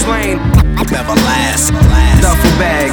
slain. Never last. Duffel bag.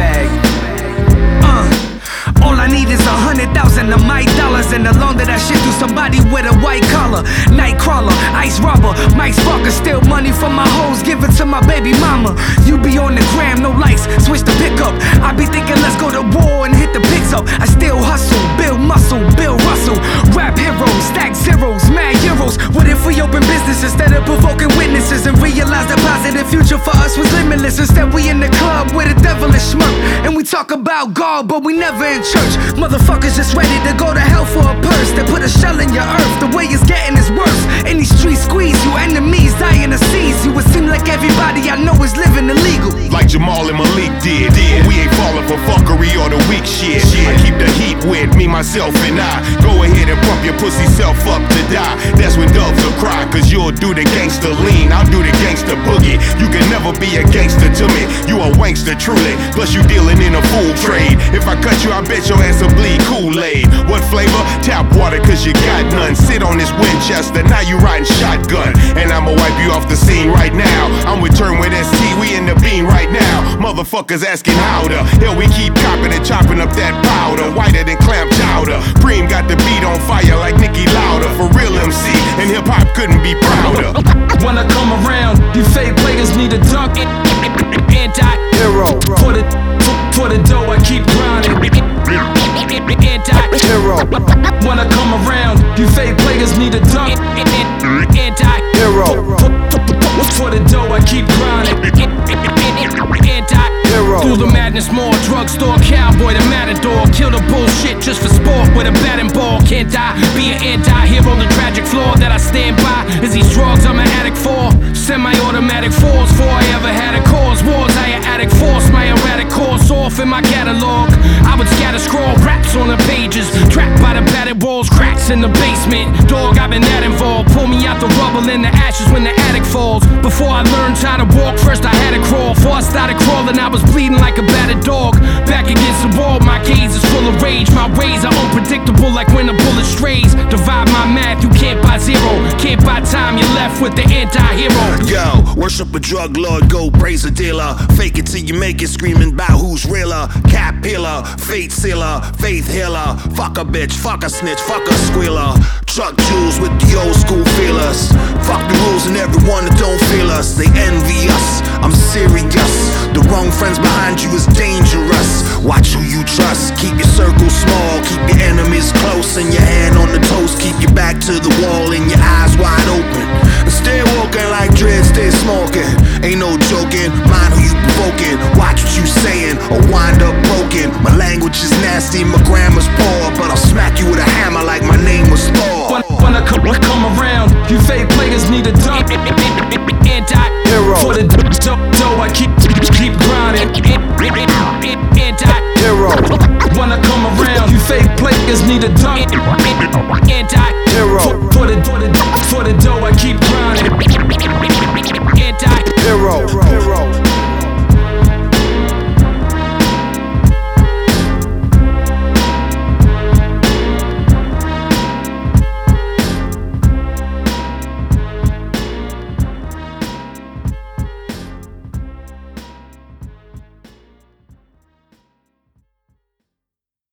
All I need is 100,000 of my dollars, and along that shit through somebody with a white collar. Nightcrawler, ice robber, Mike Sparker, steal money from my hoes, give it to my baby mama. You be on the gram, no likes, switch the pickup. I be thinking let's go to war and hit the pics up. I still hustle, build muscle, Bill Russell. Rap heroes, stack zeros, mad euros. What if we open business instead of provoking witnesses, and realize the positive future for us was limitless? Instead we in the club with a devilish smirk, and we talk about God, but we never in church. Motherfuckers just ready to go to hell for a purse. They put a shell in your earth, the way it's getting is worse. In these streets squeeze you, enemies dying to seize you. It seems like everybody I know is living illegal, like Jamal and Malik did. We ain't falling for fuckery or the weak shit. I keep the heat with me, myself, and I. Go ahead and pump your pussy self up to die. That's when doves will cry, cause you'll do the gangster lean, I'll do the gangster boogie. You can never be a gangster to me, you a wankster truly. Plus you dealing in a fool trade. If I cut you, I bet your ass will bleed Kool-Aid. What flavor? Tap water, cause you got none. Sit on this Winchester, now you riding shotgun. And I'ma wipe you off the scene right now. I'm with Turn with ST, we in the bean right now. Motherfuckers asking how the hell we keep copping and chopping up that powder, whiter than clam chowder. Preem got the beat on fire like Nicki Lauder. For real MC, and hip-hop couldn't be prouder. When I come around, you fake players need a dunk. Anti-hero. For the dough, I keep grinding. Anti-hero. When I come around, you fake players need a dunk. Anti-hero. For the dough, I keep grinding. Anti-hero. Through the madness, more drugstore cowboy, the matador. Kill the bullshit just for sport with a bat and ball. Can't I be an anti-hero? The tragic flaw that I stand by is these drugs I'm an addict for. Semi-automatic force, before I ever had a cause. Wars I an addict force, my erratic course off in my catalog. I would scatter scroll raps on the pages, trapped by the battered walls, cracks in the basement. Dog, I've been that involved. Pull me out the rubble in the ashes when the attic falls. Before I learned how to walk, first I had to crawl. Before I started crawling, I was bleeding like a battered dog. Back against the wall, my gaze is full of rage. My ways are unpredictable like when a bullet strays. Divide my math, you can't buy zero. Can't buy time, you're left with the anti-hero. Yo, worship a drug lord, go praise a dealer. Fake it till you make it, screaming about who's realer. Cap pillar, fate sealer, faith healer. Fuck a bitch, fuck a snitch, fuck a squealer. Truck jewels with the old school feelers. Fuck the rules and everyone that don't feel us. They envy us, I'm serious. The wrong friends behind you is dangerous. Watch who you trust, keep your circle small. Keep your enemies close and your hand on the toast. Keep your back to the wall and your eyes wide open. And stay walking like dread, stay smoking. Ain't no joking, mind who you provoking. Watch what you saying or wind up broken. My language is nasty, my grammar's poor, but I'll smack you with a hammer like my name was Thor. When I come around, you fake players need a dunk. Anti-hero. For the dough, I keep grinding. Anti-hero. When I come around, you fake players need a dunk.